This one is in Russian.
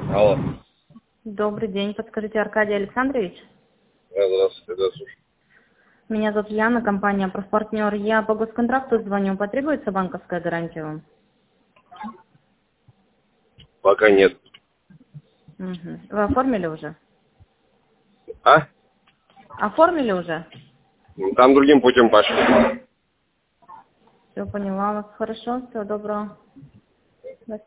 Алло. Добрый день. Подскажите, Аркадий Александрович? Да, здравствуйте, да, слушаю. Меня зовут Яна, компания «Профпартнер». Я по госконтракту звоню. Потребуется банковская гарантия вам? Пока нет. Угу. Вы оформили уже? А? Оформили уже? Там другим путем пошли. Все, поняла вас. Хорошо, всего доброго.